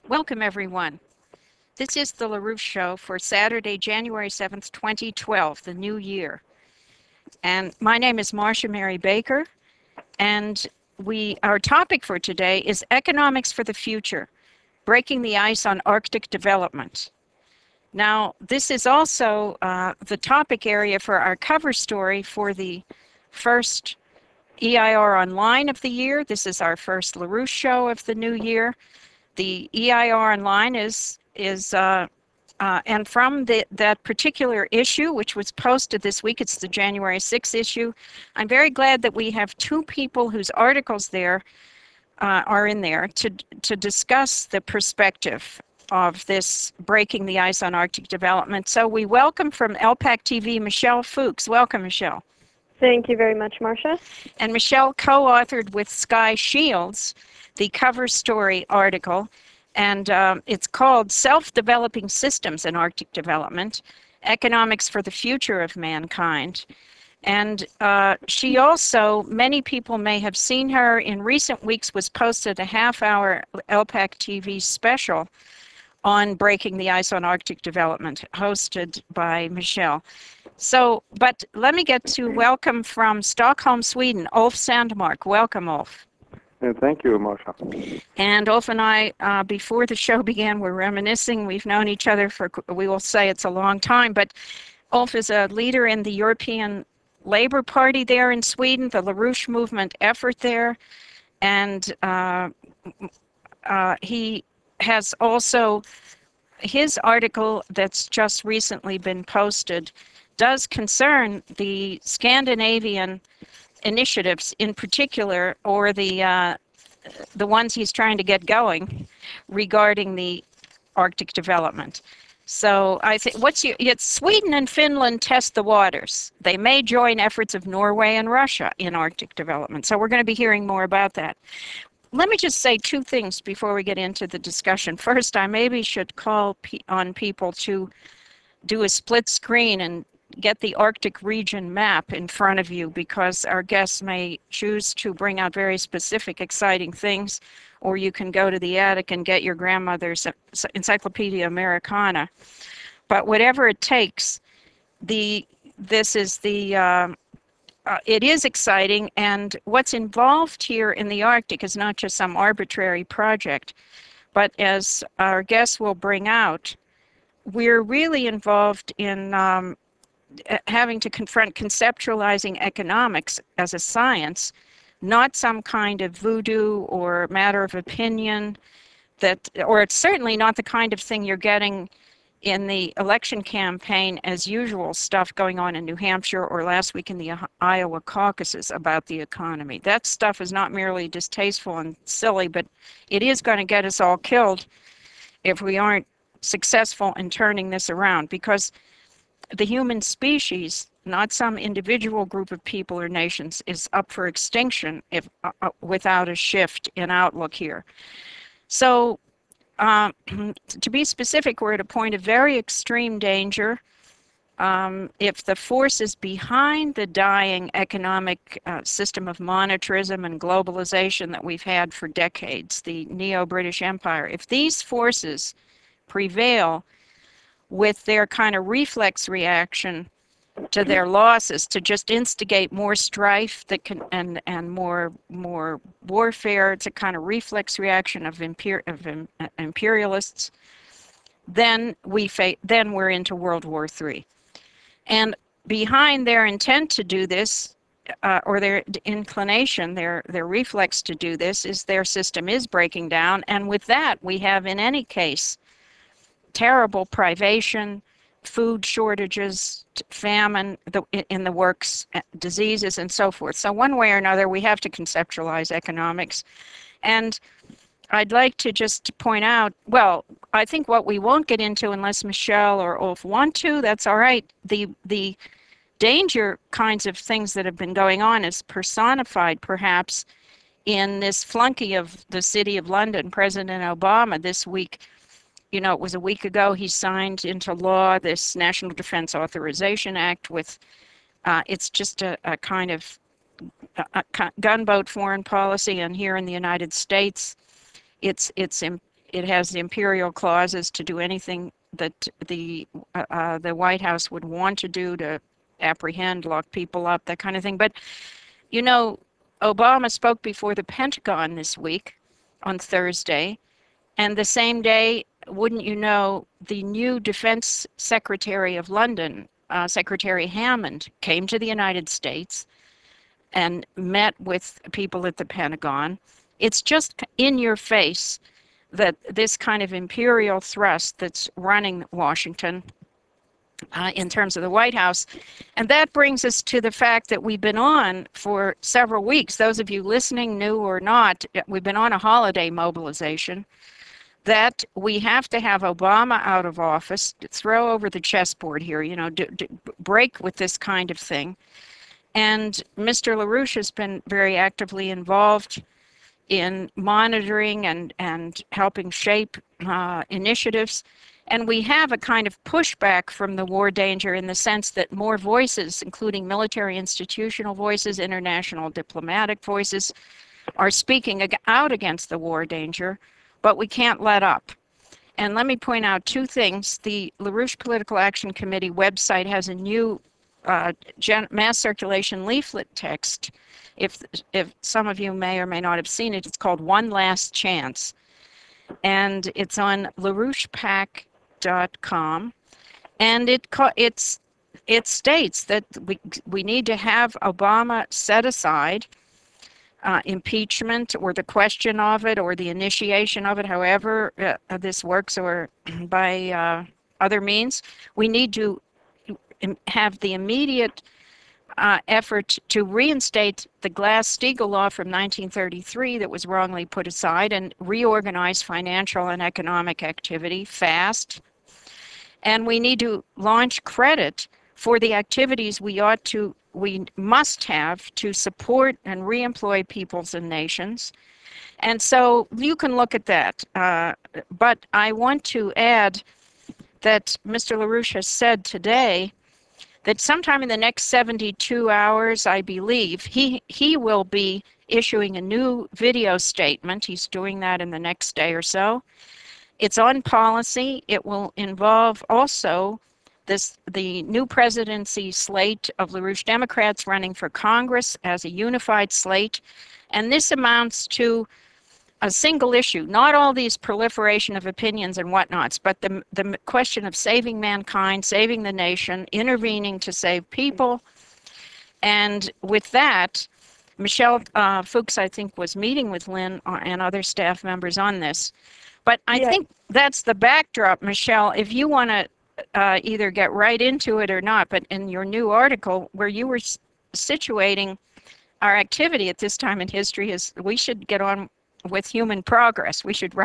Welcome, everyone. This is the LaRouche Show for Saturday, January 7th, 2012, the new year. And my name is Marcia Mary Baker, and our topic for today is Economics for the Future, Breaking the Ice on Arctic Development. Now, this is also the topic area for our cover story for the first EIR Online of the year. This is our first LaRouche Show of the new year. The EIR Online and from that particular issue, which was posted this week, it's the January 6th issue. I'm very glad that we have two people whose articles there are in there to discuss the perspective of this breaking the ice on Arctic development. So we welcome from LPAC TV, Michelle Fuchs. Welcome, Michelle. Thank you very much, Marcia. And Michelle co-authored with Sky Shields the cover story article, and it's called Self-Developing Systems in Arctic Development, Economics for the Future of Mankind. And she also, many people may have seen her in recent weeks, was posted a half-hour LPAC TV special on breaking the ice on Arctic development, hosted by Michelle. So, but let me get to welcome from Stockholm, Sweden, Ulf Sandmark. Welcome, Ulf. Thank you, Marcia. And Ulf and I, before the show began, were reminiscing. We've known each other for, we will say it's a long time, but Ulf is a leader in the European Labour Party there in Sweden, the LaRouche movement effort there, and he has also, his article that's just recently been posted does concern the Scandinavian initiatives in particular, or the ones he's trying to get going regarding the Arctic development. So I think it's Sweden and Finland test the waters. They may join efforts of Norway and Russia in Arctic development. So we're going to be hearing more about that. Let me just say two things before we get into the discussion. First, I maybe should call on people to do a split screen and get the Arctic region map in front of you, because our guests may choose to bring out very specific, exciting things, or you can go to the attic and get your grandmother's Encyclopedia Americana. But whatever it takes, it is exciting, and what's involved here in the Arctic is not just some arbitrary project, but as our guests will bring out, we're really involved in having to confront conceptualizing economics as a science, not some kind of voodoo or matter of opinion, or it's certainly not the kind of thing you're getting in the election campaign as usual stuff going on in New Hampshire or last week in the Iowa caucuses about the economy. That stuff is not merely distasteful and silly, but it is going to get us all killed if we aren't successful in turning this around, because the human species, not some individual group of people or nations, is up for extinction if without a shift in outlook here. So to be specific, we're at a point of very extreme danger. If the forces behind the dying economic system of monetarism and globalization that we've had for decades, the Neo-British Empire, if these forces prevail with their kind of reflex reaction to their losses, to just instigate more strife that can and more warfare, it's a kind of reflex reaction of imperialists, then we're into World War III. And behind their intent to do this, or their inclination, their reflex to do this, is their system is breaking down, and with that we have in any case terrible privation, food shortages, famine in the works, diseases, and so forth. So one way or another, we have to conceptualize economics. And I'd like to just point out, well, I think what we won't get into unless Michelle or Ulf want to, that's all right. The danger kinds of things that have been going on is personified perhaps in this flunky of the City of London, President Obama this week. You know, it was a week ago he signed into law this National Defense Authorization Act with, it's just a kind of gunboat foreign policy, and here in the United States, it's it has the imperial clauses to do anything that the White House would want to do to apprehend, lock people up, that kind of thing. But, you know, Obama spoke before the Pentagon this week on Thursday, and the same day, wouldn't you know, the new Defense Secretary of London, Secretary Hammond, came to the United States and met with people at the Pentagon. It's just in your face that this kind of imperial thrust that's running Washington in terms of the White House. And that brings us to the fact that we've been on for several weeks. Those of you listening, new or not, we've been on a holiday mobilization that we have to have Obama out of office, throw over the chessboard here, you know, break with this kind of thing. And Mr. LaRouche has been very actively involved in monitoring and helping shape initiatives. And we have a kind of pushback from the war danger in the sense that more voices, including military institutional voices, international diplomatic voices, are speaking out against the war danger, but we can't let up. And let me point out two things. The LaRouche Political Action Committee website has a new mass circulation leaflet text. If some of you may or may not have seen it, it's called One Last Chance. And it's on LaRouchePAC.com. And it states that we need to have Obama set aside impeachment or the question of it or the initiation of it, however this works, or by other means. We need to have the immediate effort to reinstate the Glass-Steagall law from 1933 that was wrongly put aside and reorganize financial and economic activity fast. And we need to launch credit for the activities we must have to support and reemploy peoples and nations. And so you can look at that. But I want to add that Mr. LaRouche has said today that sometime in the next 72 hours, I believe, he will be issuing a new video statement. He's doing that in the next day or so. It's on policy. It will involve also the new presidency slate of LaRouche Democrats running for Congress as a unified slate. And this amounts to a single issue, not all these proliferation of opinions and whatnots, but the question of saving mankind, saving the nation, intervening to save people. And with that, Michelle Fuchs, I think, was meeting with Lynn and other staff members on this. But I think that's the backdrop, Michelle. If you want to either get right into it or not, but in your new article where you were situating our activity at this time in history is we should get on with human progress. We should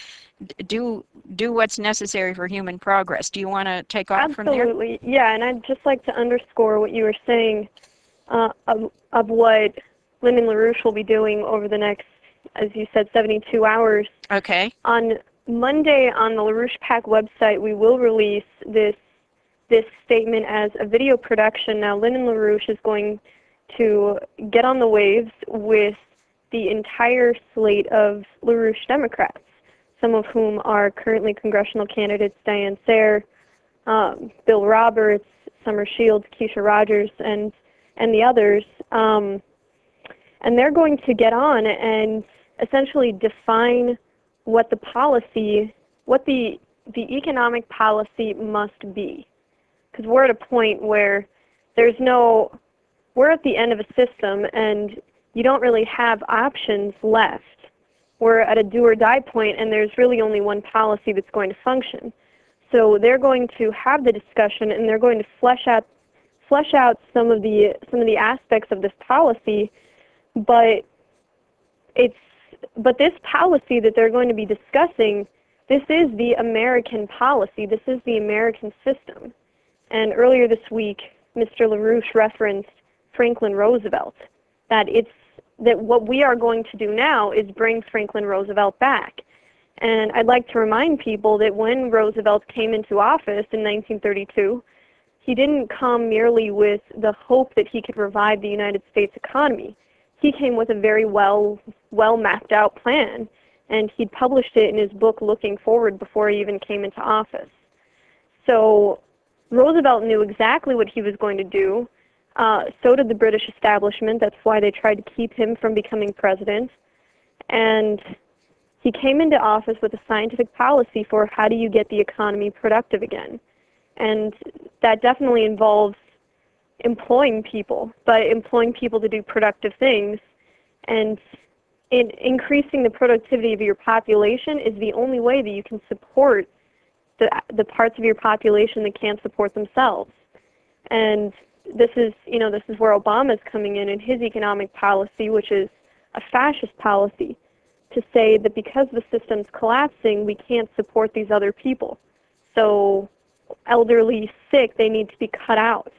do what's necessary for human progress. Do you want to take off from there? Absolutely. Yeah, and I'd just like to underscore what you were saying of what Lyndon LaRouche will be doing over the next, as you said, 72 hours. Okay. On Monday on the LaRouche PAC website, we will release this statement as a video production. Now, Lyndon LaRouche is going to get on the waves with the entire slate of LaRouche Democrats, some of whom are currently congressional candidates, Diane Sayre, Bill Roberts, Summer Shields, Keisha Rogers, and the others. And they're going to get on and essentially define what the policy, what the economic policy must be. Because we're at a point where we're at the end of a system and you don't really have options left. We're at a do or die point and there's really only one policy that's going to function. So they're going to have the discussion and they're going to flesh out some of the aspects of this policy, but this policy that they're going to be discussing, this is the American policy. This is the American system. And earlier this week, Mr. LaRouche referenced Franklin Roosevelt, that what we are going to do now is bring Franklin Roosevelt back. And I'd like to remind people that when Roosevelt came into office in 1932, he didn't come merely with the hope that he could revive the United States economy. He came with a very well mapped out plan, and he'd published it in his book Looking Forward before he even came into office. So Roosevelt knew exactly what he was going to do. So did the British establishment. That's why they tried to keep him from becoming president. And he came into office with a scientific policy for how do you get the economy productive again. And that definitely involves employing people, but employing people to do productive things. And increasing the productivity of your population is the only way that you can support the parts of your population that can't support themselves. And this is where Obama is coming in his economic policy, which is a fascist policy, to say that because the system's collapsing, we can't support these other people. So elderly, sick, they need to be cut out.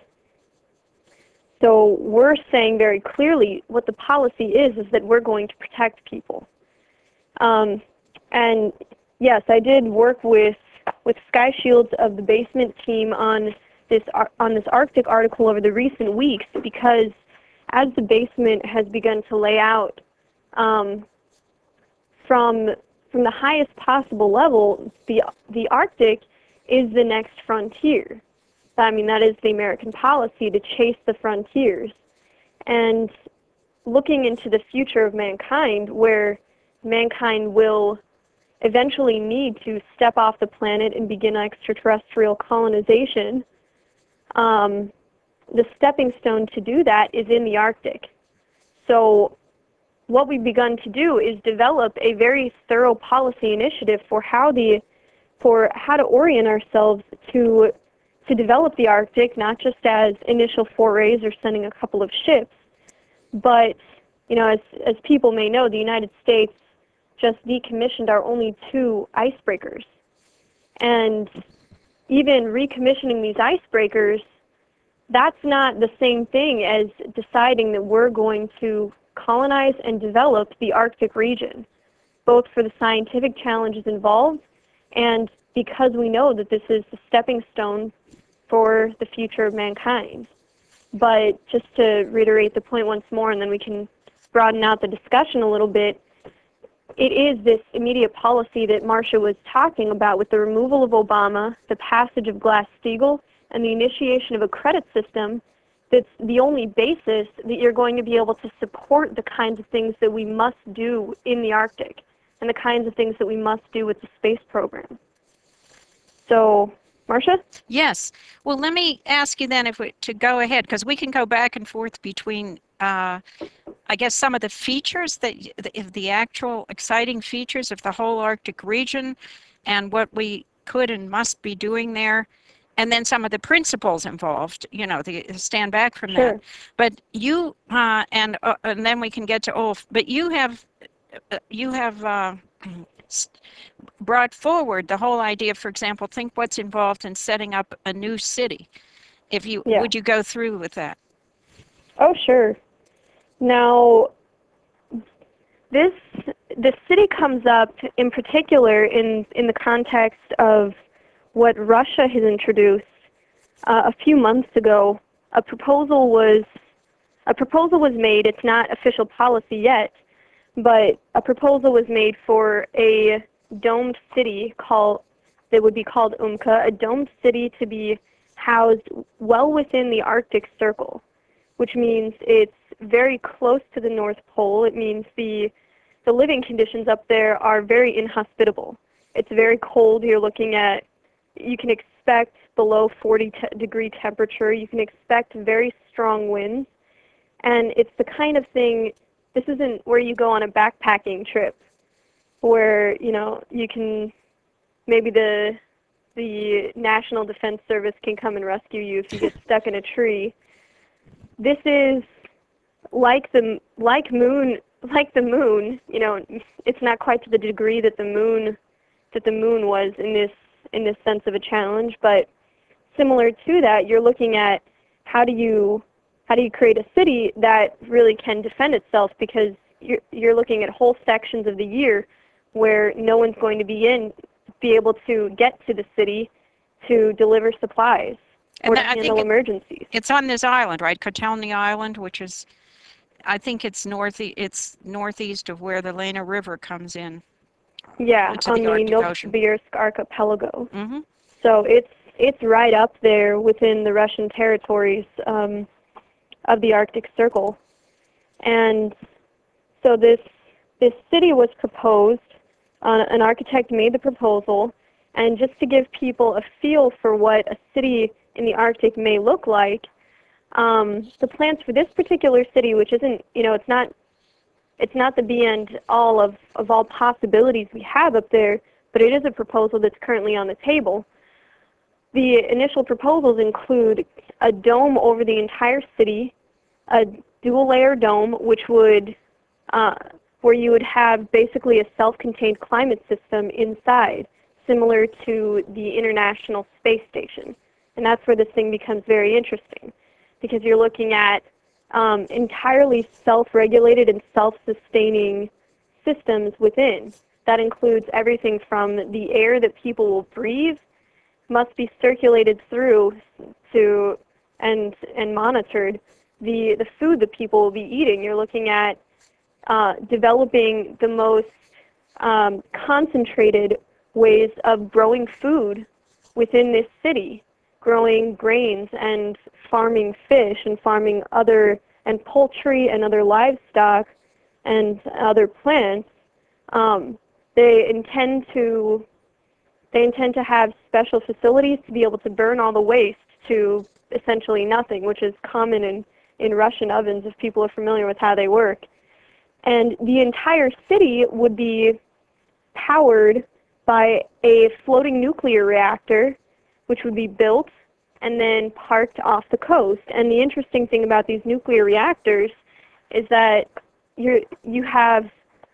So we're saying very clearly what the policy is that we're going to protect people. And yes, I did work with Sky Shields of the Basement team on this Arctic article over the recent weeks, because as the Basement has begun to lay out from the highest possible level, the Arctic is the next frontier. I mean, that is the American policy, to chase the frontiers. And looking into the future of mankind, where mankind will eventually need to step off the planet and begin extraterrestrial colonization, the stepping stone to do that is in the Arctic. So what we've begun to do is develop a very thorough policy initiative for how to orient ourselves to develop the Arctic, not just as initial forays or sending a couple of ships, but as people may know, the United States just decommissioned our only 2 icebreakers. And even recommissioning these icebreakers, that's not the same thing as deciding that we're going to colonize and develop the Arctic region, both for the scientific challenges involved and because we know that this is the stepping stone for the future of mankind. But just to reiterate the point once more, and then we can broaden out the discussion a little bit, it is this immediate policy that Marcia was talking about, with the removal of Obama, the passage of Glass-Steagall, and the initiation of a credit system that's the only basis that you're going to be able to support the kinds of things that we must do in the Arctic and the kinds of things that we must do with the space program. So, Marcia? Yes. Well, let me ask you then to go ahead, because we can go back and forth between, I guess, some of the features, the actual exciting features of the whole Arctic region and what we could and must be doing there, and then some of the principles involved, stand back from Sure. that. But you, and then we can get to Ulf, but you have brought forward the whole idea. For example, think what's involved in setting up a new city. Would you go through with that? Oh, sure. Now, the city comes up in particular in the context of what Russia has introduced a few months ago. A proposal was made. It's not official policy yet, but a proposal was made for a domed city that would be called Umka, a domed city to be housed well within the Arctic Circle, which means it's very close to the North Pole. It means the living conditions up there are very inhospitable. It's very cold. You can expect below 40-degree temperature. You can expect very strong winds. And it's the kind of thing, this isn't where you go on a backpacking trip where, you can, maybe the National Defense Service can come and rescue you if you get stuck in a tree. This is like the moon, it's not quite to the degree that the moon was in this sense of a challenge, but similar to that, you're looking at how do you create a city that really can defend itself, because you're looking at whole sections of the year where no one's going to be able to get to the city to deliver supplies or to handle emergencies. It's on this island, right? Kotelny Island, which is, I think it's northeast of where the Lena River comes in. Yeah, into on the the Arctic Ocean. Novosibirsk archipelago. Mm-hmm. So it's right up there within the Russian territories of the Arctic Circle. And so this city was proposed. An architect made the proposal, and just to give people a feel for what a city in the Arctic may look like, the plans for this particular city, which isn't, it's not the be and all of all possibilities we have up there, but it is a proposal that's currently on the table. The initial proposals include a dome over the entire city, a dual-layer dome, which would, where you would have basically a self-contained climate system inside, similar to the International Space Station. And that's where this thing becomes very interesting, because you're looking at entirely self-regulated and self-sustaining systems within. That includes everything from the air that people will breathe must be circulated through to and monitored. The food that people will be eating. You're looking at developing the most concentrated ways of growing food within this city, growing grains and farming fish and farming and poultry and other livestock and other plants. They intend to have special facilities to be able to burn all the waste to essentially nothing, which is common in Russian ovens if people are familiar with how they work. And the entire city would be powered by a floating nuclear reactor, which would be built and then parked off the coast. And the interesting thing about these nuclear reactors is that you have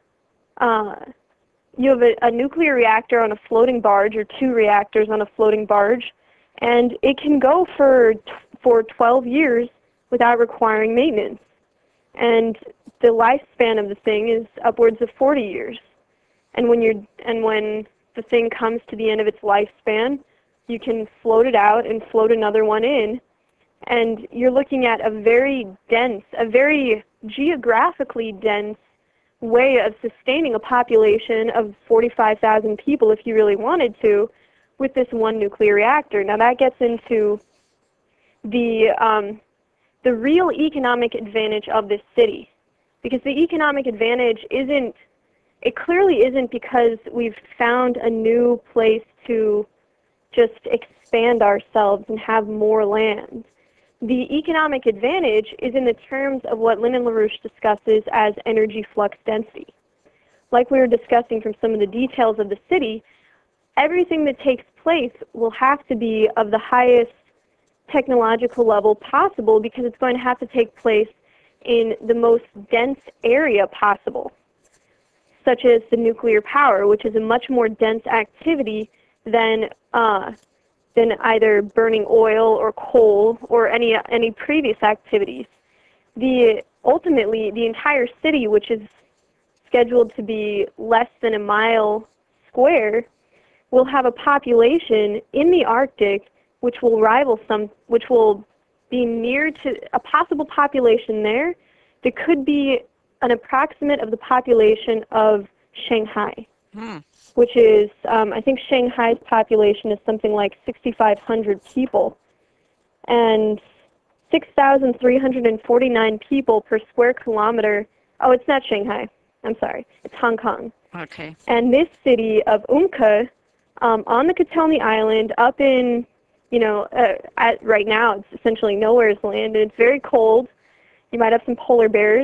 a nuclear reactor on a floating barge, or two reactors on a floating barge, and it can go for 12 years without requiring maintenance. And the lifespan of the thing is upwards of 40 years. And when the thing comes to the end of its lifespan, you can float it out and float another one in. And you're looking at a very geographically dense way of sustaining a population of 45,000 people if you really wanted to with this one nuclear reactor. Now that gets into the real economic advantage of this city, because the economic advantage clearly isn't because we've found a new place to just expand ourselves and have more land. The economic advantage is in the terms of what Lyndon LaRouche discusses as energy flux density. Like we were discussing from some of the details of the city, everything that takes place will have to be of the highest technological level possible, because it's going to have to take place in the most dense area possible, such as the nuclear power, which is a much more dense activity than either burning oil or coal or any previous activities. Ultimately, the entire city, which is scheduled to be less than a mile square, will have a population in the Arctic which will be near to a possible population there that could be an approximate of the population of Shanghai. Which is, I think Shanghai's population is something like 6,500 people, and 6,349 people per square kilometer. Oh, it's not Shanghai. I'm sorry. It's Hong Kong. Okay. And this city of Umka, on the Kotelny Island, up in, right now it's essentially nowhere's land, and it's very cold. You might have some polar bears.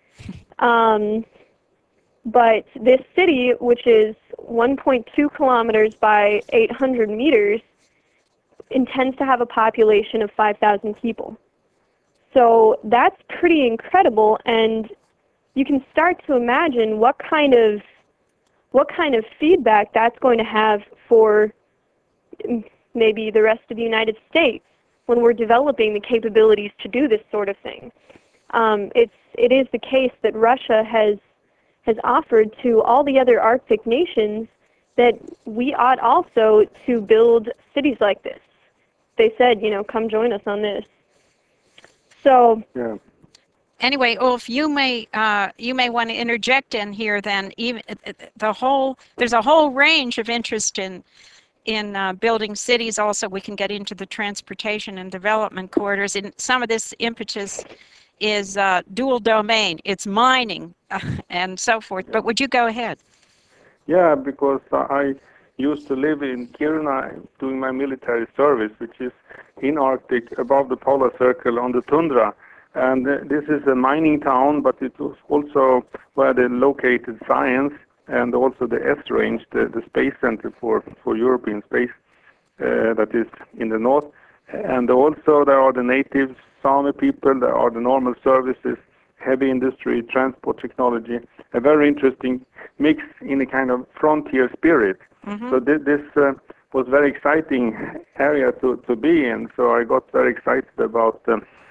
But this city, which is 1.2 kilometers by 800 meters, intends to have a population of 5,000 people. So that's pretty incredible, and you can start to imagine what kind of feedback that's going to have for maybe the rest of the United States when we're developing the capabilities to do this sort of thing. It is the case that Russia has offered to all the other Arctic nations that we ought also to build cities like this. They said, come join us on this. So, Yeah. Anyway, Ulf, you may want to interject in here. Then even there's a whole range of interest in building cities. Also, we can get into the transportation and development corridors. And some of this impetus is dual domain. It's mining and so forth. But would you go ahead? Yeah, because I used to live in Kiruna doing my military service, which is in Arctic, above the polar circle on the tundra. And this is a mining town, but it was also where they located science and also the S-Range, the space center for European space, that is in the north. And also there are the native Sami people, there are the normal services, heavy industry, transport technology, a very interesting mix in a kind of frontier spirit. Mm-hmm. So this was very exciting area to be in. So I got very excited about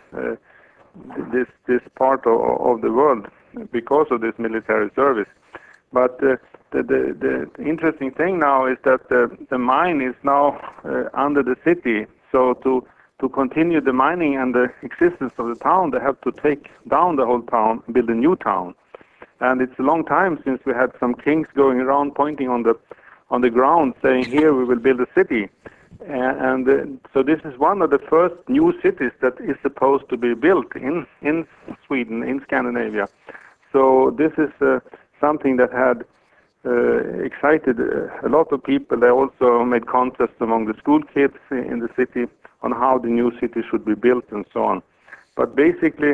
this part of the world because of this military service. But the interesting thing now is that the mine is now under the city. So to continue the mining and the existence of the town, they have to take down the whole town, build a new town. And it's a long time since we had some kings going around pointing on the ground saying, here we will build a city. So this is one of the first new cities that is supposed to be built in Sweden, in Scandinavia. So this is something that had excited a lot of people. They also made contests among the school kids in the city on how the new city should be built and so on. But basically,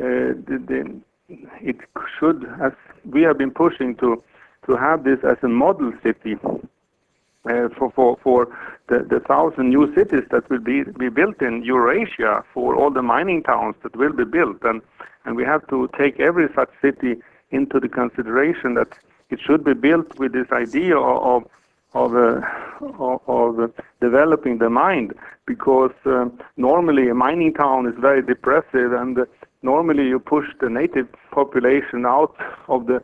it should, as we have been pushing to have this as a model city for the 1,000 new cities that will be built in Eurasia, for all the mining towns that will be built. And we have to take every such city into the consideration that it should be built with this idea of developing the mind, because normally a mining town is very depressive, and normally you push the native population out of the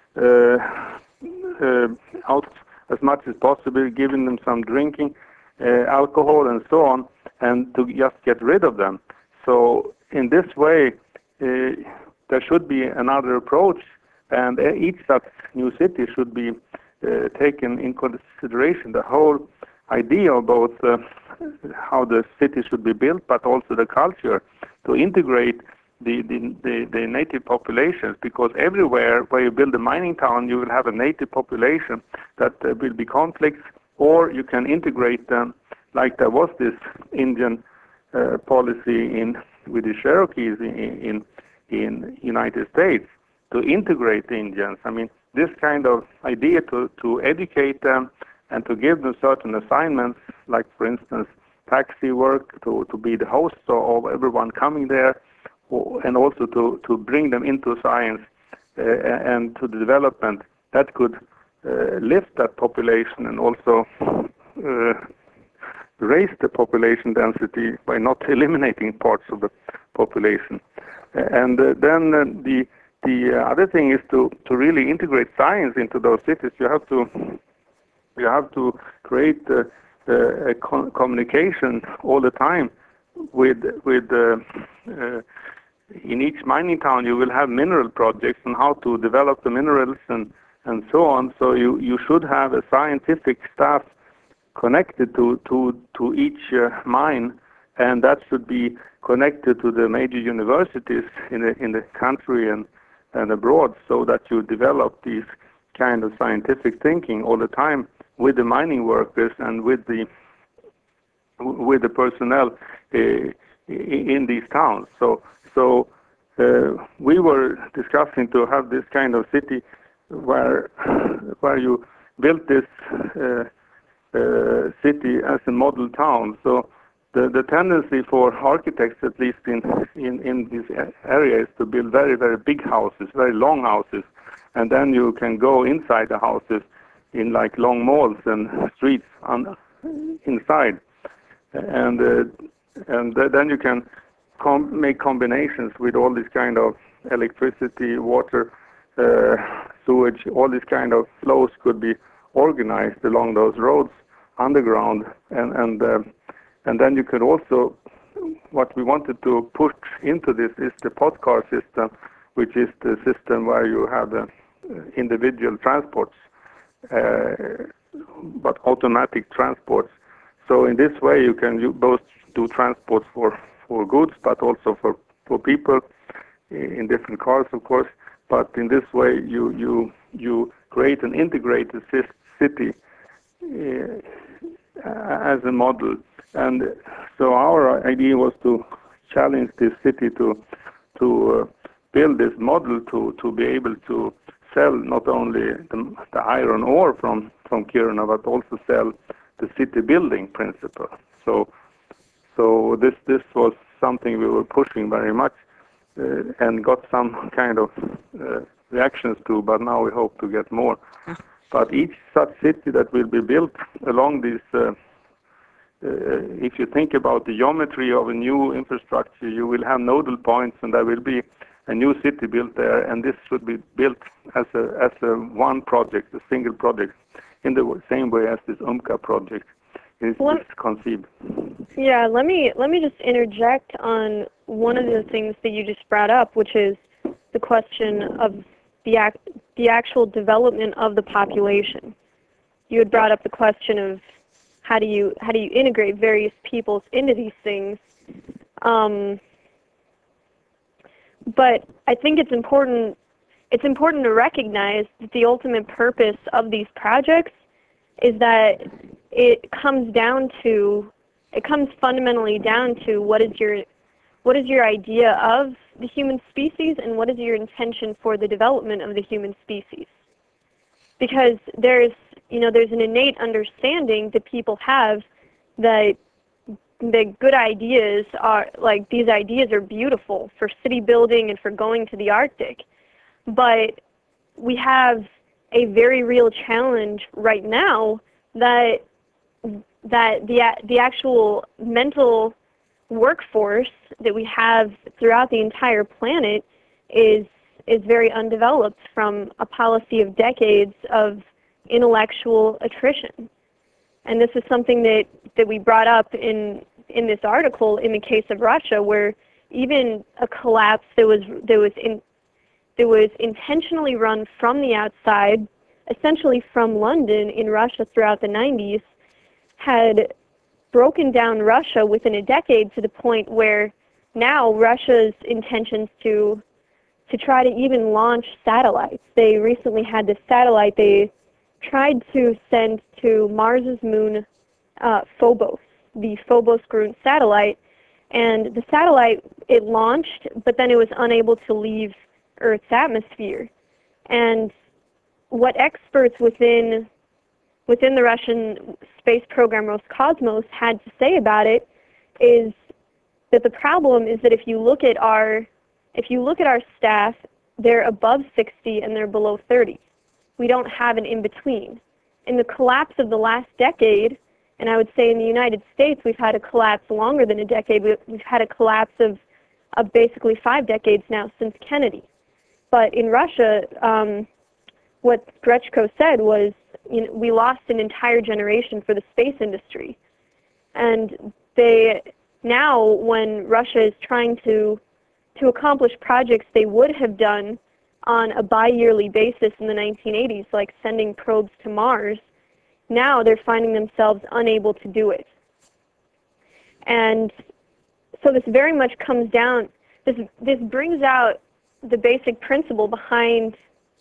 out as much as possible, giving them some drinking, alcohol and so on, and to just get rid of them. So in this way, there should be another approach, and each such new city should be taken in consideration, the whole idea about how the city should be built, but also the culture, to integrate the native populations, because everywhere where you build a mining town, you will have a native population that will be conflicts, or you can integrate them, like there was this Indian policy with the Cherokees in United States, to integrate the Indians. I mean, this kind of idea to educate them and to give them certain assignments, like for instance taxi work, to be the host of everyone coming there, and also to bring them into science and to the development, that could lift that population and also raise the population density by not eliminating parts of the population. And then the other thing is to really integrate science into those cities. You have to create a communication all the time with in each mining town. You will have mineral projects on how to develop the minerals and so on. So you should have a scientific staff connected to each mine, and that should be connected to the major universities in the country and abroad, so that you develop these kind of scientific thinking all the time with the mining workers and with the personnel in these towns. So we were discussing to have this kind of city where you built this city as a model town. So the tendency for architects, at least in this area, is to build very, very big houses, very long houses, and then you can go inside the houses in like long malls and streets inside, and then you can make combinations with all this kind of electricity, water, sewage. All these kind of flows could be organized along those roads underground, and then you could also what we wanted to push into this is the podcar system, which is the system where you have the individual transports, but automatic transports. So in this way, you can both do transports for goods, but also for people in different cars, of course. But in this way, you create an integrated city as a model. And so our idea was to challenge this city to build this model to be able to sell not only the iron ore from Kiruna, but also sell the city building principle. So this was something we were pushing very much and got some kind of reactions to, but now we hope to get more. But each such city that will be built along this, if you think about the geometry of a new infrastructure, you will have nodal points, and there will be a new city built there, and this should be built as a one project, a single project, in the same way as this UMCA project is conceived. Yeah, let me just interject on one of the things that you just brought up, which is the question of the actual development of the population. You had brought up the question of how do you integrate various peoples into these things. But I think it's important to recognize that the ultimate purpose of these projects is that it comes fundamentally down to what is your idea of the human species and what is your intention for the development of the human species. Because there's an innate understanding that people have that the good ideas are, like, these ideas are beautiful for city building and for going to the Arctic. But we have a very real challenge right now that the actual mental workforce that we have throughout the entire planet is very undeveloped from a policy of decades of intellectual attrition. And this is something that we brought up in this article in the case of Russia, where even a collapse that was intentionally run from the outside, essentially from London in Russia throughout the 90s, had broken down Russia within a decade to the point where now Russia's intentions to try to even launch satellites. They recently had this satellite they tried to send to Mars's moon, Phobos, the Phobos-Grunt satellite, and the satellite, it launched, but then it was unable to leave Earth's atmosphere. And what experts within the Russian space program Roscosmos had to say about it is that the problem is that if you look at our staff, they're above 60 and they're below 30. We don't have an in-between. In the collapse of the last decade, and I would say in the United States we've had a collapse longer than a decade. We've had a collapse of basically 5 decades now since Kennedy. But in Russia, what Grechko said was, we lost an entire generation for the space industry. And now when Russia is trying to accomplish projects they would have done on a bi-yearly basis in the 1980s, like sending probes to Mars, now they're finding themselves unable to do it. And so this very much comes down, this brings out the basic principle behind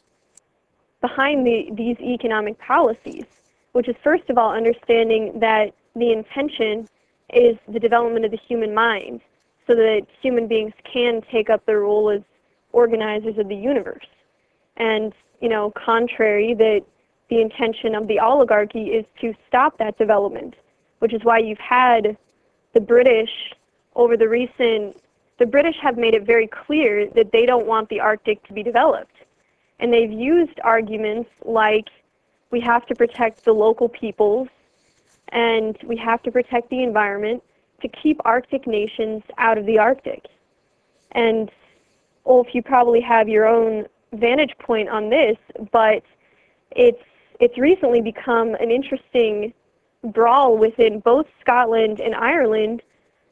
these economic policies, which is first of all understanding that the intention is the development of the human mind, so that human beings can take up their role as organizers of the universe. And, contrary, that the intention of the oligarchy is to stop that development, which is why you've had the British the British have made it very clear that they don't want the Arctic to be developed. And they've used arguments like, we have to protect the local peoples and we have to protect the environment to keep Arctic nations out of the Arctic. And Ulf, you probably have your own vantage point on this, but it's recently become an interesting brawl within both Scotland and Ireland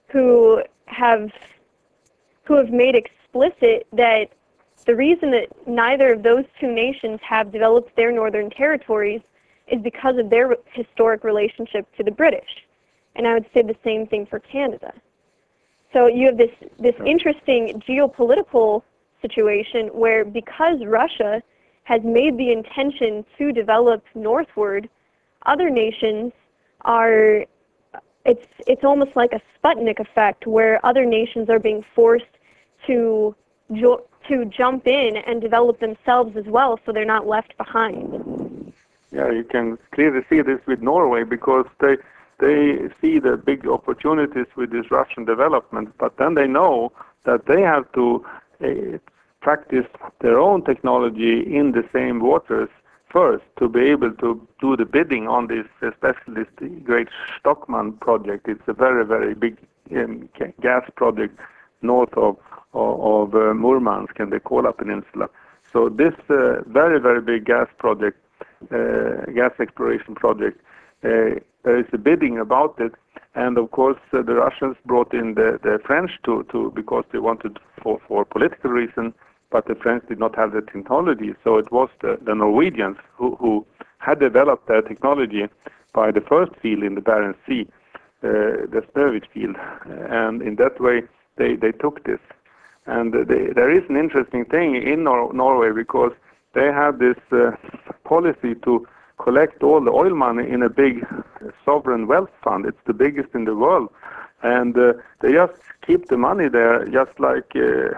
who have made explicit that the reason that neither of those two nations have developed their northern territories is because of their historic relationship to the British. And I would say the same thing for Canada. So you have this interesting geopolitical situation where, because Russia has made the intention to develop northward, other nations are, it's almost like a Sputnik effect, where other nations are being forced to jump in and develop themselves as well, so they're not left behind. Yeah, you can clearly see this with Norway, because they see the big opportunities with this Russian development, but then they know that they have to practice their own technology in the same waters first to be able to do the bidding on this, especially this great Stockman project. It's a very, very big gas project north of Murmansk and the Kola Peninsula. So this very, very big gas project, gas exploration project, there is a bidding about it, and of course the Russians brought in the French to because they wanted for political reasons, but the French did not have the technology, so it was the Norwegians who had developed their technology by the first field in the Barents Sea, the Snøhvit field, and in that way they took this. And there is an interesting thing in Norway, because they have this policy to collect all the oil money in a big sovereign wealth fund. It's the biggest in the world, and they just keep the money there, just like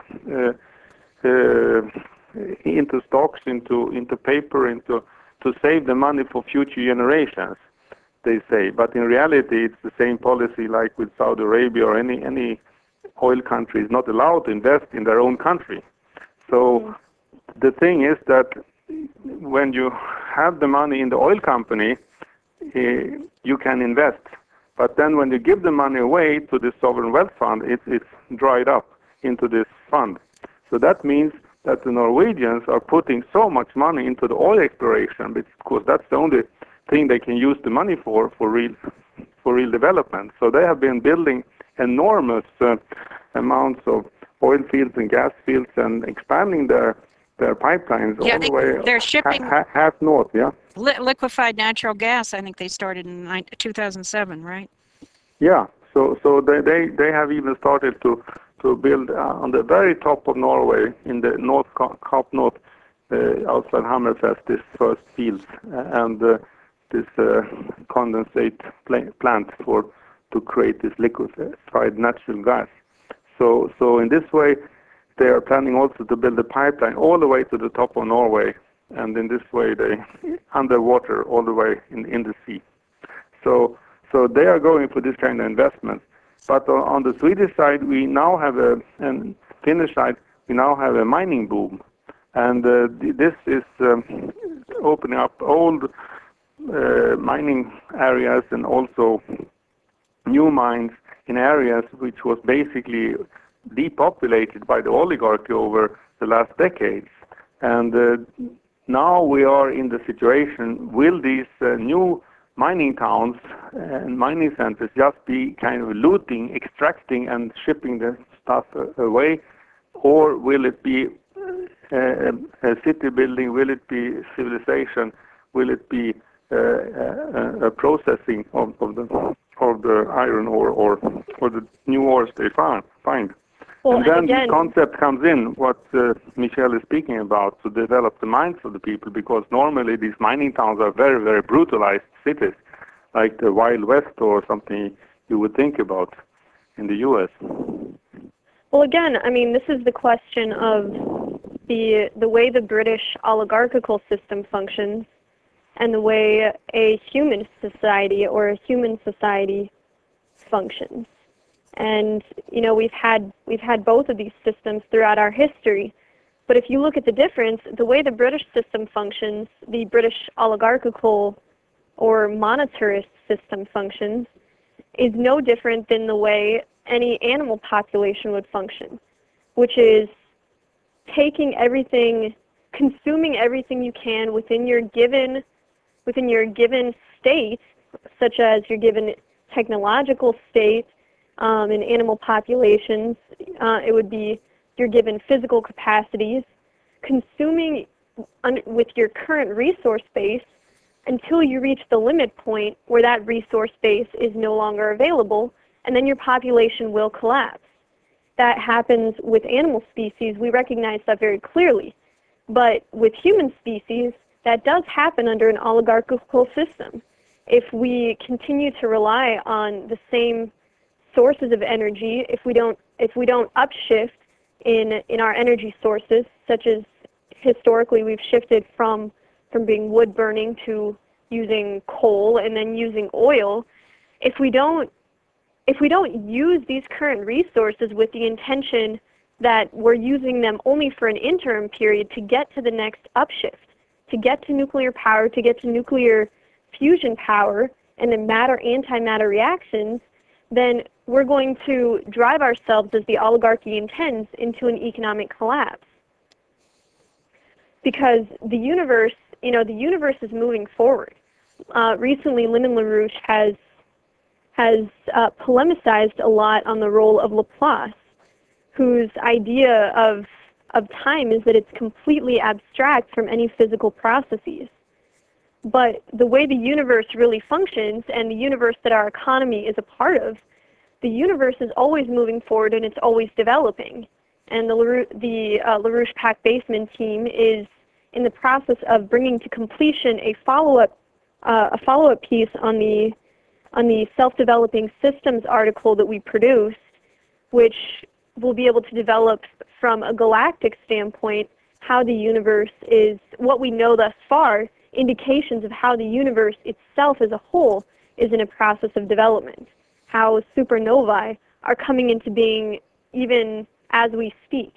into stocks, into paper, to save the money for future generations, they say. But in reality, it's the same policy like with Saudi Arabia or any oil country is not allowed to invest in their own country. So the thing is that when you have the money in the oil company, you can invest. But then when you give the money away to the sovereign wealth fund, it's dried up into this fund. So that means that the Norwegians are putting so much money into the oil exploration, because that's the only thing they can use the money for real development. So they have been building enormous amounts of oil fields and gas fields and expanding their pipelines all the way they're shipping half north, yeah. Liquefied natural gas. I think they started in 2007, right? Yeah. So they have even started to build on the very top of Norway, in the North Cape North, outside Hammerfest, this first field and this condensate plant to create this liquefied natural gas. So in this way, they are planning also to build a pipeline all the way to the top of Norway, and in this way they underwater all the way in the sea. So they are going for this kind of investment. But on the Swedish side, we now have and Finnish side, we now have a mining boom, and this is opening up old mining areas and also new mines in areas which was basically depopulated by the oligarchy over the last decades. And now we are in the situation, will these new mining towns and mining centers just be kind of looting, extracting and shipping the stuff away, or will it be a city building, will it be civilization, will it be a processing of the iron ore or the new ores they find? Well, and then again, the concept comes in, what Michelle is speaking about, to develop the minds of the people, because normally these mining towns are very, very brutalized cities, like the Wild West or something you would think about in the U.S. Well, again, I mean, this is the question of the way the British oligarchical system functions and the way a human society or a human society functions. And we've had both of these systems throughout our history. But if you look at the difference, the way the British system functions, the British oligarchical or monetarist system functions, is no different than the way any animal population would function, which is taking everything, consuming everything you can within your given state, such as your given technological state, in animal populations, it would be you're given physical capacities, consuming with your current resource base until you reach the limit point where that resource base is no longer available, and then your population will collapse. That happens with animal species. We recognize that very clearly. But with human species, that does happen under an oligarchical system. If we continue to rely on the same sources of energy, if we don't upshift in our energy sources, such as historically we've shifted from being wood burning to using coal and then using oil, if we don't use these current resources with the intention that we're using them only for an interim period to get to the next upshift, to get to nuclear power, to get to nuclear fusion power and the matter-antimatter reactions, then we're going to drive ourselves, as the oligarchy intends, into an economic collapse. Because the universe is moving forward. Recently, Lyndon LaRouche has polemicized a lot on the role of Laplace, whose idea of time is that it's completely abstract from any physical processes. But the way the universe really functions, and the universe that our economy is a part of, the universe is always moving forward and it's always developing. And the LaRouche PAC Basement team is in the process of bringing to completion a follow-up piece on the self-developing systems article that we produced, which will be able to develop from a galactic standpoint how the universe is, what we know thus far, indications of how the universe itself as a whole is in a process of development, how supernovae are coming into being even as we speak.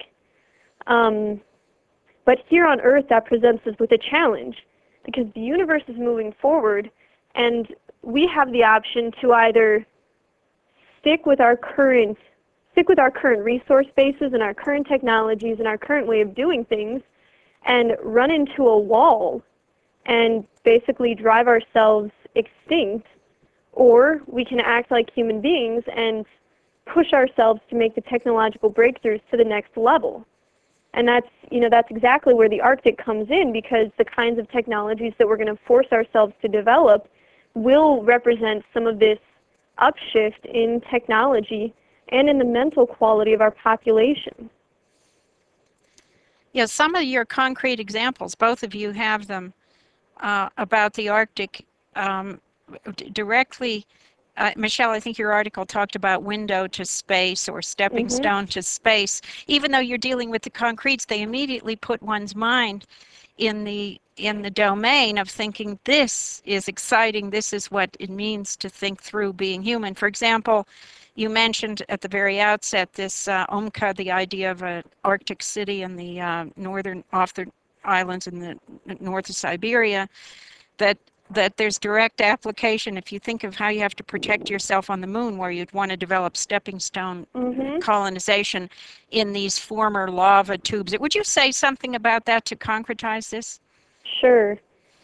But here on Earth, that presents us with a challenge, because the universe is moving forward, and we have the option to either stick with our current resource bases and our current technologies and our current way of doing things and run into a wall and basically drive ourselves extinct, or we can act like human beings and push ourselves to make the technological breakthroughs to the next level. And that's exactly where the Arctic comes in, because the kinds of technologies that we're going to force ourselves to develop will represent some of this upshift in technology and in the mental quality of our population. Yeah, some of your concrete examples, both of you have them, about the Arctic directly. Michelle, I think your article talked about window to space or stepping stone to space. Even though you're dealing with the concretes, they immediately put one's mind in the domain of thinking, this is exciting, this is what it means to think through being human. For example, you mentioned at the very outset this Omka, the idea of an Arctic city in the off the islands in the north of Siberia, that there's direct application if you think of how you have to protect yourself on the moon, where you'd want to develop stepping stone colonization in these former lava tubes. Would you say something about that to concretize this? Sure.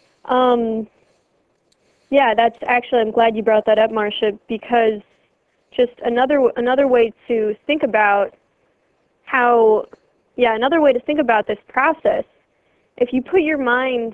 Yeah, that's actually, I'm glad you brought that up, Marcia, because just another way to think about another way to think about this process, if you put your mind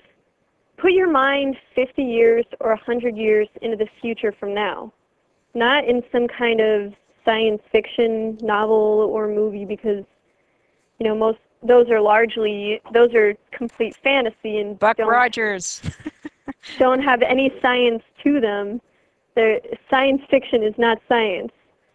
50 years or 100 years into the future from now, not in some kind of science fiction novel or movie, because those are complete fantasy and Buck Rogers don't have any science to them. Science fiction is not science.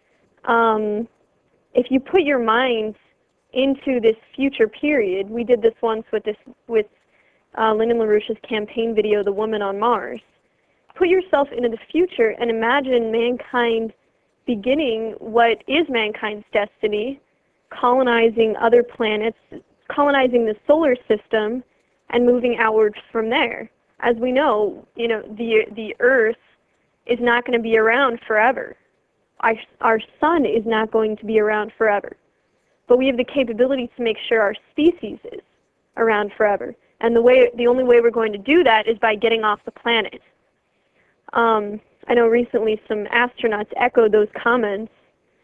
If you put your mind into this future period, we did this once with Lyndon LaRouche's campaign video, The Woman on Mars. Put yourself into the future and imagine mankind beginning what is mankind's destiny, colonizing other planets, colonizing the solar system, and moving outwards from there. As we know, the Earth is not going to be around forever. Our sun is not going to be around forever. But we have the capability to make sure our species is around forever. And the only way we're going to do that is by getting off the planet. I know recently some astronauts echoed those comments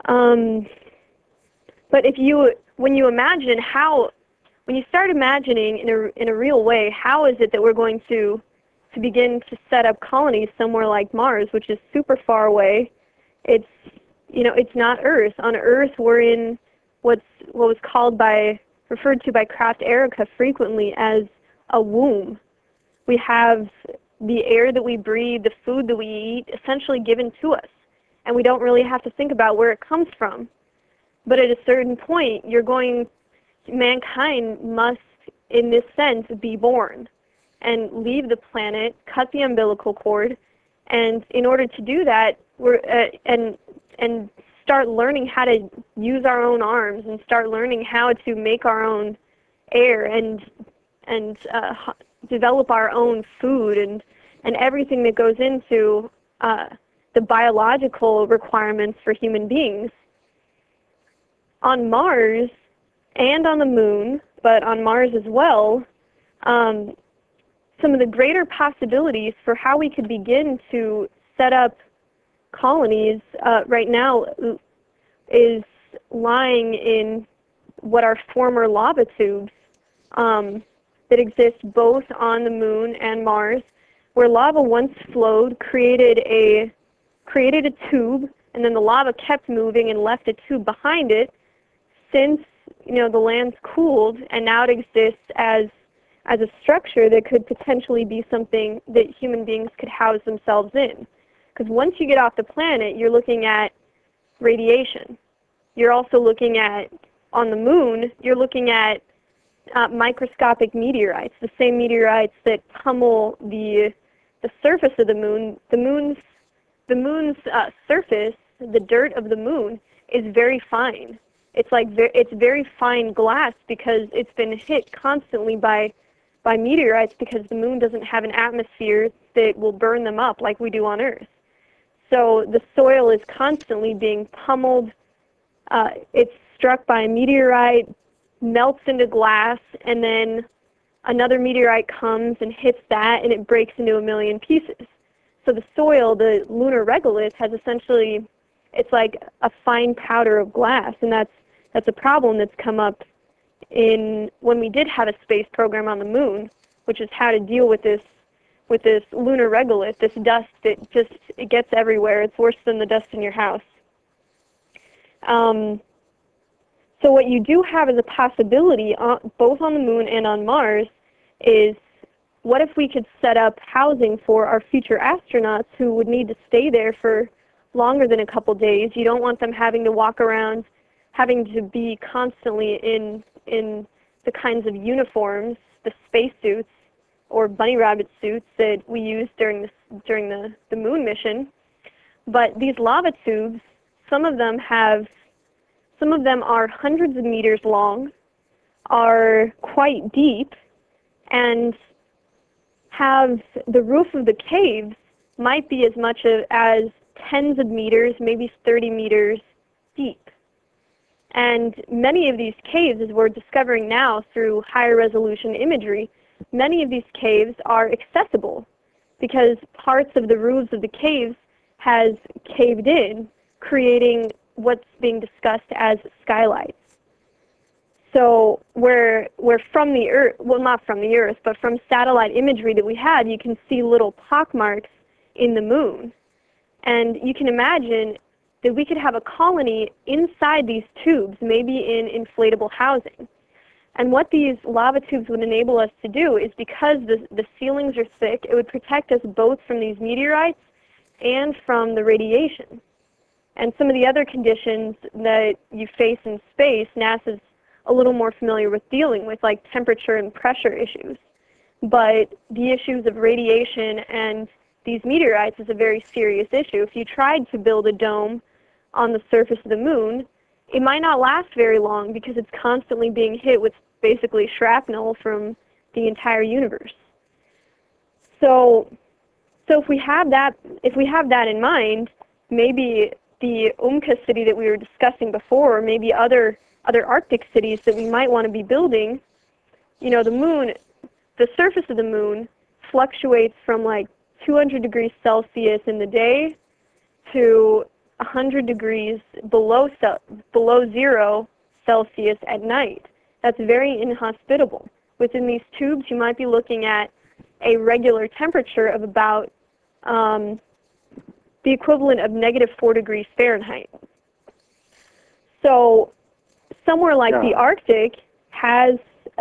But when you imagine when you start imagining in a real way, how is it that we're going to begin to set up colonies somewhere like Mars, which is super far away? It's not Earth. On Earth, we're in what was referred to by Kraft Erica frequently as a womb. We have the air that we breathe, the food that we eat, essentially given to us, and we don't really have to think about where it comes from. But at a certain point, mankind must, in this sense, be born and leave the planet, cut the umbilical cord, and in order to do that, and start learning how to use our own arms and start learning how to make our own air and develop our own food and everything that goes into the biological requirements for human beings. On Mars and on the Moon, but on Mars as well, some of the greater possibilities for how we could begin to set up colonies right now is lying in what are former lava tubes that exist both on the Moon and Mars, where lava once flowed, created a tube, and then the lava kept moving and left a tube behind it. Since the land's cooled, and now it exists as a structure that could potentially be something that human beings could house themselves in. Because once you get off the planet, you're looking at radiation. You're also looking at, on the Moon, you're looking at microscopic meteorites, the same meteorites that pummel the surface of the Moon. The Moon's surface, the dirt of the Moon, is very fine. It's very fine glass because it's been hit constantly by meteorites, because the Moon doesn't have an atmosphere that will burn them up like we do on Earth. So the soil is constantly being pummeled. It's struck by a meteorite, melts into glass, and then another meteorite comes and hits that, and it breaks into a million pieces. So the soil, the lunar regolith, has essentially, it's like a fine powder of glass, and that's a problem that's come up when we did have a space program on the Moon, which is how to deal with this lunar regolith, this dust that it gets everywhere. It's worse than the dust in your house. So what you do have as a possibility, both on the Moon and on Mars, is what if we could set up housing for our future astronauts who would need to stay there for longer than a couple days? You don't want them having to walk around, having to be constantly in the kinds of uniforms, the spacesuits or bunny rabbit suits that we used during the Moon mission. But these lava tubes, some of them are hundreds of meters long, are quite deep, and have the roof of the caves might be as much as tens of meters, maybe 30 meters deep. And many of these caves, as we're discovering now through higher resolution imagery, many of these caves are accessible because parts of the roofs of the caves has caved in, creating what's being discussed as skylights. So where from the Earth, well, not from the Earth, but from satellite imagery that we had, you can see little pockmarks in the Moon. And you can imagine that we could have a colony inside these tubes, maybe in inflatable housing. And what these lava tubes would enable us to do is, because the ceilings are thick, it would protect us both from these meteorites and from the radiation. And some of the other conditions that you face in space, NASA's a little more familiar with dealing with, like temperature and pressure issues. But the issues of radiation and these meteorites is a very serious issue. If you tried to build a dome on the surface of the Moon, it might not last very long because it's constantly being hit with basically shrapnel from the entire universe. So if we have that in mind, maybe the Umka city that we were discussing before, or maybe other Arctic cities that we might want to be building, the Moon, the surface of the Moon fluctuates from like 200 degrees Celsius in the day to 100 degrees below 0 Celsius at night. That's very inhospitable. Within these tubes, you might be looking at a regular temperature of about the equivalent of -4 degrees Fahrenheit. So somewhere like the Arctic has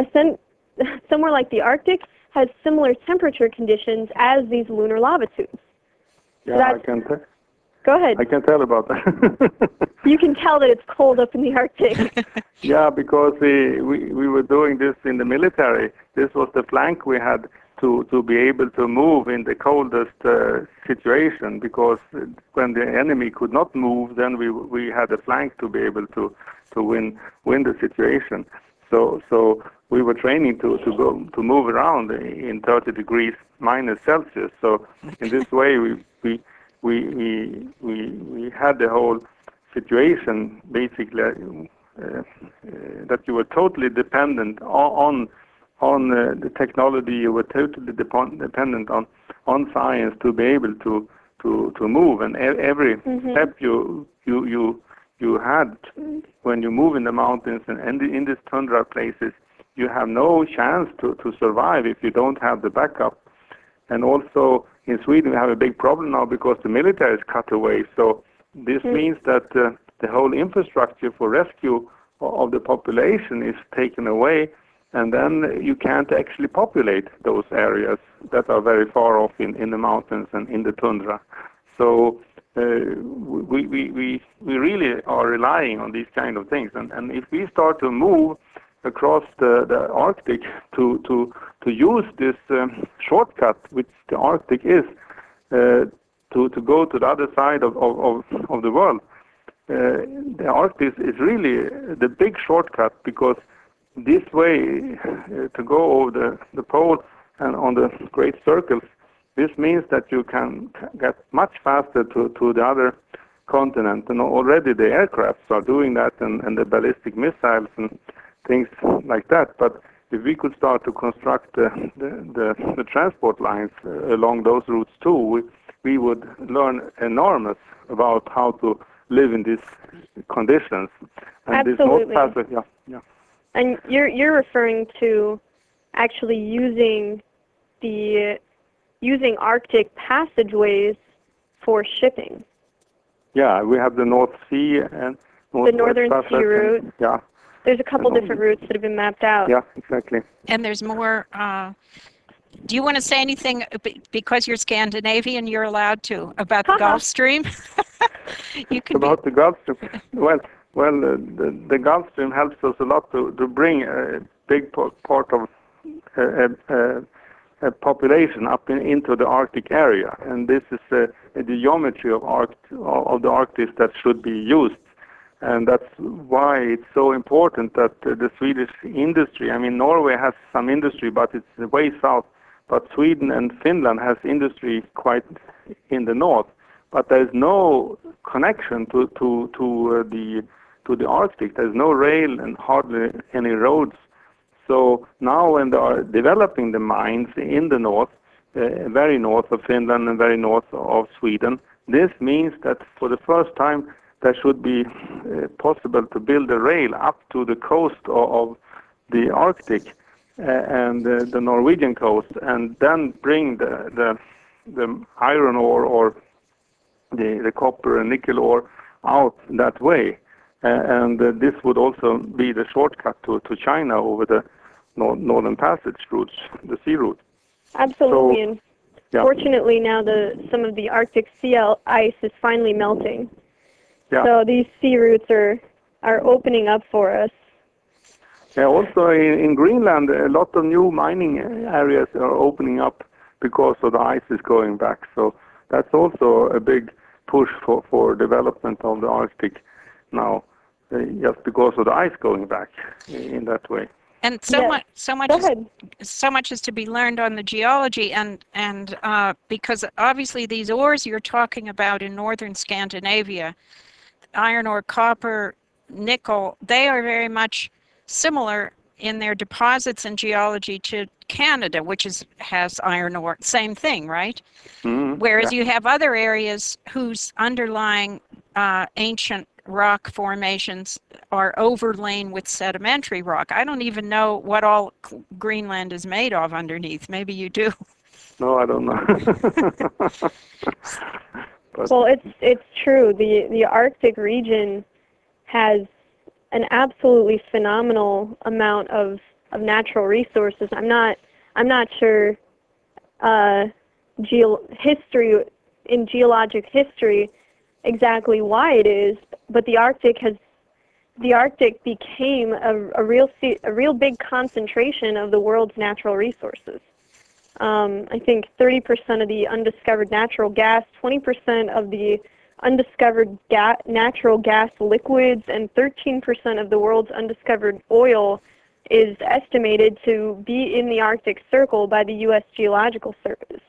similar temperature conditions as these lunar lava tubes. Yeah, so I can tell. Go ahead. I can tell about that. You can tell that it's cold up in the Arctic. Yeah, because we were doing this in the military. This was the flank we had to be able to move in the coldest situation, because when the enemy could not move, then we had a flank to be able to win the situation. So we were training to move around in 30 degrees minus Celsius. So in this way we had the whole situation basically that you were totally dependent on the technology. You were totally dependent on science to be able to move, and every step you had when you move in the mountains and in these tundra places, you have no chance to survive if you don't have the backup. And also in Sweden we have a big problem now because the military is cut away. So this means that the whole infrastructure for rescue of the population is taken away, and then you can't actually populate those areas that are very far off in the mountains and in the tundra. So we really are relying on these kind of things, and if we start to move across the Arctic to use this shortcut which the Arctic is, to go to the other side of the world, the Arctic is really the big shortcut, because this way to go over the pole and on the great circles, this means that you can get much faster to the other continent, and already the aircrafts are doing that, and the ballistic missiles and things like that. But if we could start to construct the transport lines along those routes too, we would learn enormous about how to live in these conditions. And Absolutely. This most yeah. And you're referring to actually using Arctic passageways for shipping. Yeah, we have the North Sea and the Northern Sea route. Yeah. There's a couple different routes that have been mapped out. Yeah, exactly. And there's more. Do you want to say anything, because you're Scandinavian, you're allowed to, about the Gulf Stream? You can about the Gulf Stream. Well, the Gulf Stream helps us a lot to bring a big part of a population up into the Arctic area, and this is the geometry of the Arctic that should be used. And that's why it's so important that the Swedish industry, I mean, Norway has some industry, but it's way south. But Sweden and Finland has industry quite in the north. But there's no connection to the Arctic. There's no rail and hardly any roads. So now when they are developing the mines in the north, very north of Finland and very north of Sweden, this means that for the first time there should be possible to build a rail up to the coast of the Arctic and the Norwegian coast, and then bring the iron ore or the copper and nickel ore out that way. And this would also be the shortcut to China over the Northern Passage routes, the sea route. Absolutely. So, and fortunately now some of the Arctic sea ice is finally melting. Yeah. So these sea routes are opening up for us. Yeah, also in Greenland, a lot of new mining areas are opening up because of the ice is going back. So that's also a big push for development of the Arctic now, just because of the ice going back in that way. And so much is to be learned on the geology, and because obviously these ores you're talking about in northern Scandinavia, iron ore, copper, nickel, they are very much similar in their deposits and geology to Canada, which has iron ore. Same thing, right? Mm-hmm. Whereas you have other areas whose underlying ancient rock formations are overlain with sedimentary rock. I don't even know what all Greenland is made of underneath. Maybe you do. No, I don't know. Well, it's true. The Arctic region has an absolutely phenomenal amount of natural resources. I'm not sure in geologic history exactly why it is, but the Arctic became a real big concentration of the world's natural resources. I think 30% of the undiscovered natural gas, 20% of the undiscovered natural gas liquids, and 13% of the world's undiscovered oil is estimated to be in the Arctic Circle by the U.S. Geological Service.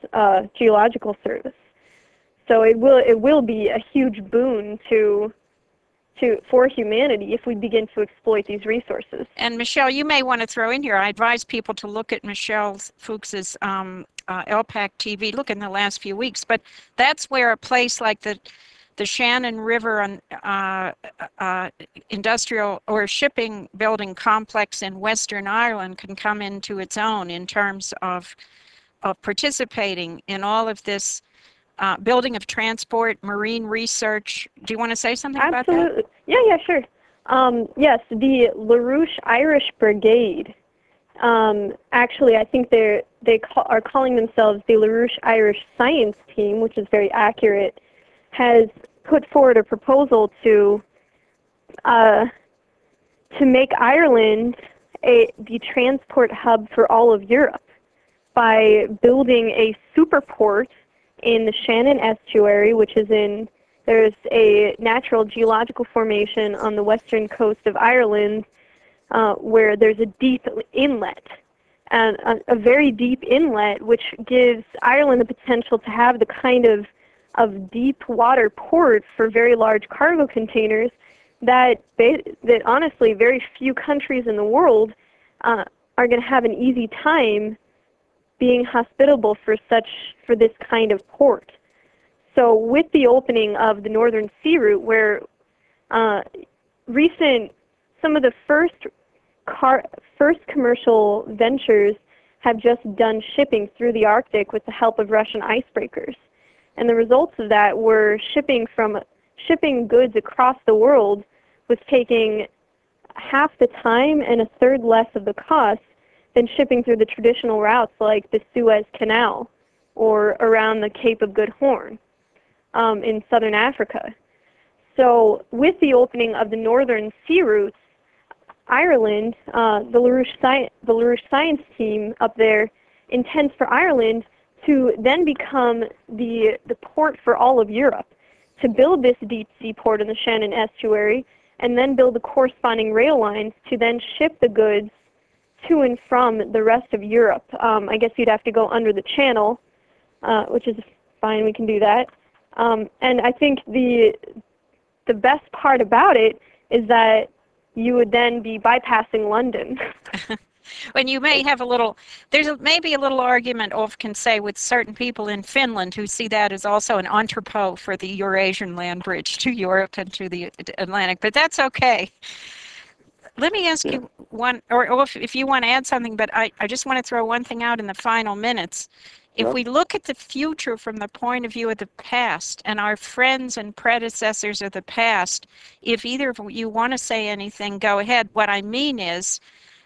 So it will be a huge boon for humanity if we begin to exploit these resources. And Michelle, you may want to throw in here, I advise people to look at Michelle Fuchs's LPAC TV, look in the last few weeks, but that's where a place like the Shannon River industrial or shipping building complex in Western Ireland can come into its own in terms of participating in all of this building of transport, marine research. Do you want to say something about that? Absolutely. Yeah, sure. Yes, the LaRouche Irish Brigade, actually I think they are calling themselves the LaRouche Irish Science Team, which is very accurate, has put forward a proposal to make Ireland the transport hub for all of Europe by building a superport in the Shannon Estuary, which is there's a natural geological formation on the western coast of Ireland where there's a deep inlet, and a very deep inlet, which gives Ireland the potential to have the kind of deep water ports for very large cargo containers that honestly very few countries in the world are going to have an easy time being hospitable for this kind of port. So with the opening of the Northern Sea Route, where some of the first commercial ventures have just done shipping through the Arctic with the help of Russian icebreakers. And the results of that were shipping goods across the world was taking half the time and a third less of the cost than shipping through the traditional routes like the Suez Canal or around the Cape of Good Horn in southern Africa. So with the opening of the Northern Sea Routes, Ireland, the LaRouche Science Team up there intends for Ireland to then become the port for all of Europe, to build this deep sea port in the Shannon Estuary, and then build the corresponding rail lines to then ship the goods to and from the rest of Europe. I guess you'd have to go under the channel, which is fine, we can do that. And I think the best part about it is that you would then be bypassing London. When you may have maybe a little argument Ulf can say with certain people in Finland who see that as also an entrepot for the Eurasian land bridge to Europe and to the Atlantic, but that's okay. Let me ask you one, or Ulf, if you want to add something, but I just want to throw one thing out in the final minutes. If we look at the future from the point of view of the past and our friends and predecessors of the past, if either of you want to say anything, go ahead. What I mean is,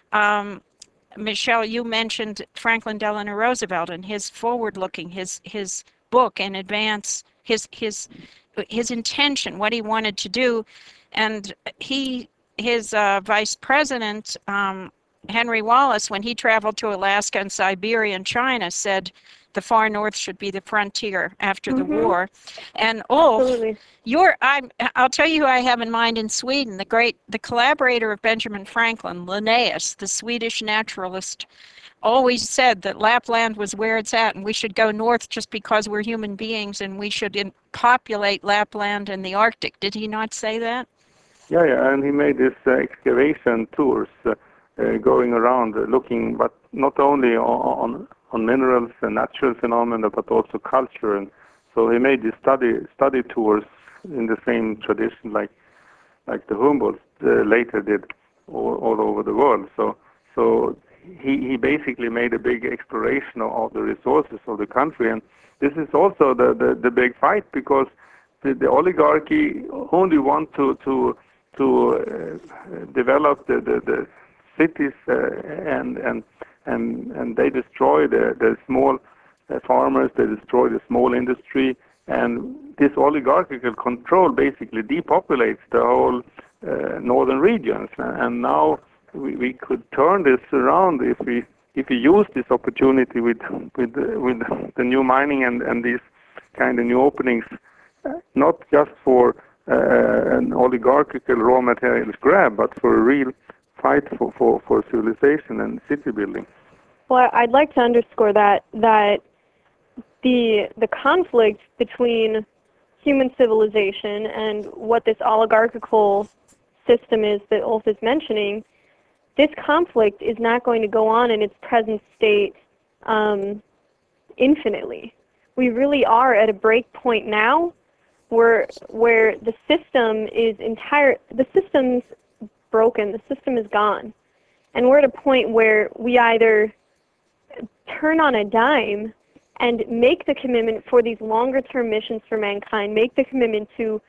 Michelle, you mentioned Franklin Delano Roosevelt and his forward-looking, his book in advance, his intention, what he wanted to do, and his vice president, Henry Wallace, when he traveled to Alaska and Siberia and China, said the far north should be the frontier after the war. And Ulf, I'll tell you who I have in mind in Sweden, the collaborator of Benjamin Franklin, Linnaeus, the Swedish naturalist, always said that Lapland was where it's at and we should go north just because we're human beings and we should populate Lapland and the Arctic. Did he not say that? Yeah, and he made these excavation tours going around looking, but not only on minerals and natural phenomena, but also culture. And so he made these study tours in the same tradition like the Humboldt later did all over the world. So he basically made a big exploration of the resources of the country, and this is also the big fight, because the oligarchy only want to develop the cities and they destroy the small farmers, they destroy the small industry, and this oligarchical control basically depopulates the whole northern regions. And now we could turn this around if we use this opportunity with the new mining and these kind of new openings, not just for an oligarchical raw materials grab, but for a real fight for civilization and city building. Well, I'd like to underscore that the conflict between human civilization and what this oligarchical system is that Ulf is mentioning, this conflict is not going to go on in its present state infinitely. We really are at a break point now where the system is the system's broken, the system is gone. And we're at a point where we either turn on a dime and make the commitment for these longer-term missions for mankind, make the commitment to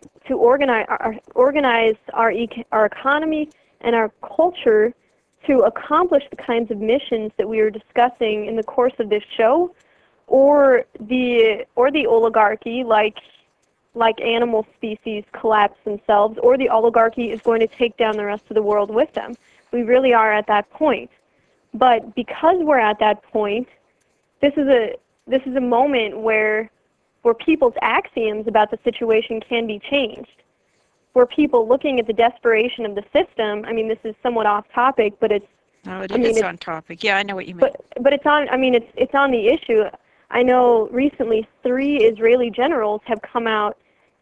organize our economy and our culture to accomplish the kinds of missions that we are discussing in the course of this show, or the oligarchy, like animal species, collapse themselves, or the oligarchy is going to take down the rest of the world with them. We really are at that point. But because we're at that point, this is a moment where people's axioms about the situation can be changed. Where people looking at the desperation of the system, I mean, this is somewhat off topic, but it's... No, it is on topic. Yeah, I know what you mean. But it's on, I mean, it's on the issue. I know recently 3 Israeli generals have come out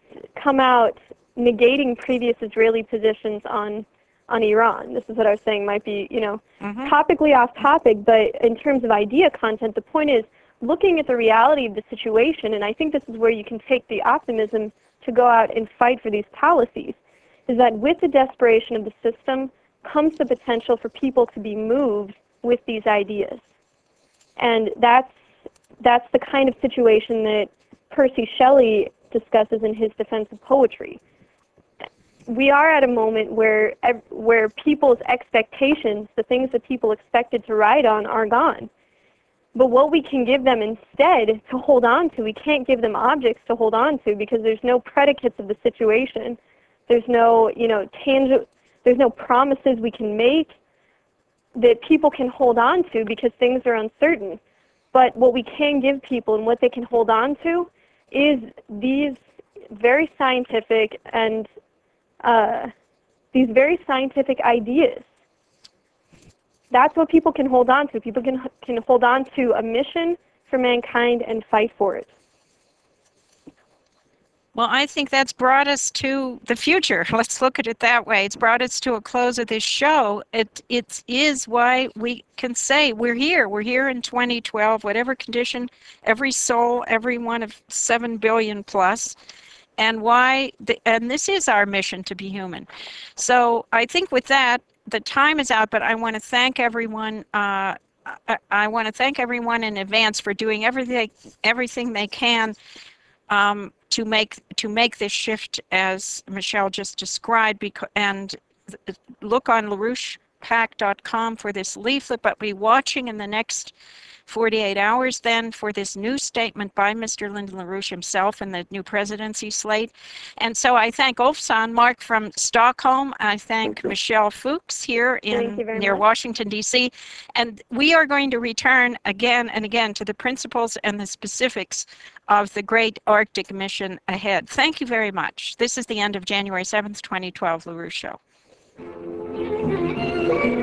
negating previous Israeli positions on Iran. This is what I was saying might be, topically off topic, but in terms of idea content, the point is looking at the reality of the situation, and I think this is where you can take the optimism to go out and fight for these policies, is that with the desperation of the system comes the potential for people to be moved with these ideas. And that's the kind of situation that Percy Shelley discusses in his Defense of Poetry. We are at a moment where people's expectations, the things that people expected to ride on, are gone. But what we can give them instead to hold on to, we can't give them objects to hold on to because there's no predicates of the situation. There's no, there's no promises we can make that people can hold on to because things are uncertain. But what we can give people and what they can hold on to is these very scientific and these very scientific ideas. That's what people can hold on to. People can hold on to a mission for mankind and fight for it. Well, I think that's brought us to the future. Let's look at it that way. It's brought us to a close of this show. It is why we can say we're here. We're here in 2012, whatever condition, every soul, every one of 7 billion plus. And and this is our mission, to be human. So I think with that, the time is out, but I want to thank everyone. I want to thank everyone in advance for doing everything they can to make this shift, as Michelle just described. And look on LaRouchePAC.com for this leaflet, but be watching in the next 48 hours then for this new statement by Mr. Lyndon LaRouche himself in the new presidency slate. And so I thank Ulf Mark from Stockholm. I thank Michelle Fuchs here near Washington, D.C. And we are going to return again and again to the principles and the specifics of the great Arctic mission ahead. Thank you very much. This is the end of January 7th, 2012 LaRouche Show.